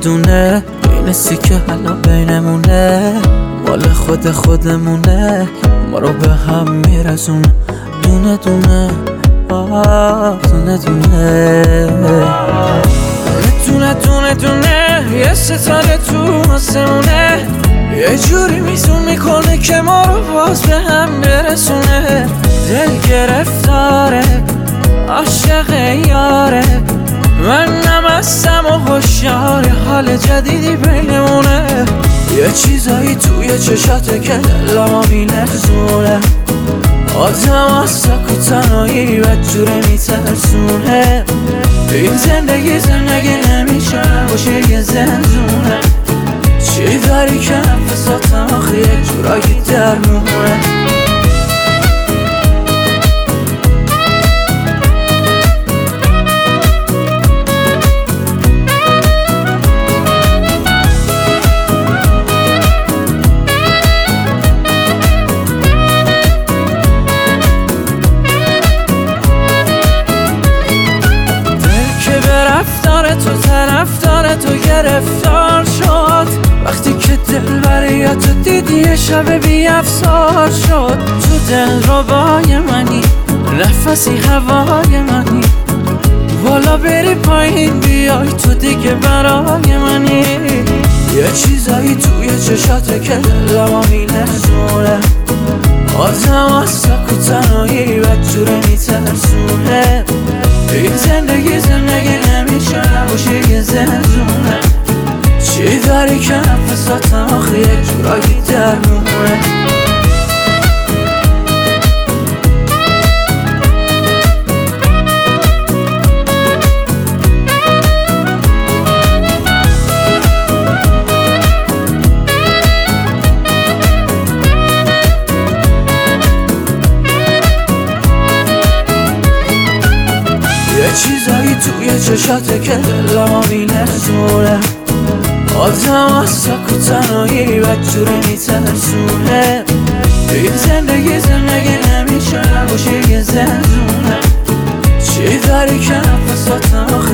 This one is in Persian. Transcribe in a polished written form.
دونه این سیکه حالا بینمونه، مال خودمونه، ما رو به هم میرسونه. دونه دونه دونه دونه دونه دونه یه ستاره تو آسمونه، یه جوری میزون میکنه که ما رو باز به هم برسونه. دل گرفتاره عاشق یاره، من نمستم و هوشیار حال جدیدی بینمونه. یه چیزایی توی چشاته که دلمو میلرزونه، آدم از سک و تنهایی بدجوره میترسونه. این زندگی نمیشه باشه یه زندونه، چی داری که نفساتم آخه یک جورایی درمونه. تو طرفدار تو گرفتار شد، وقتی که دل بریاتو دیدی یه شب بی افسار شد. تو دل ربای منی، نفسی هوای منی، بالا بری پایین بیای تو دیگه برای منی. یه چیزایی توی چشاته که دلمو میلرزونه، آدم از سک و تنهایی بدجوره میترسونه. این زندگی نمیشه نباشه یه زندونه، چی داری که نفساتم آخه یک جورایی درمونه. یه چیزایی توی چشاته که دلمو میلرزونه، آدم از سک و تنهایی بدجوره میترسونه. این زندگی نمیشه نباشه یه زندونه، چی داری که نفساتم آخه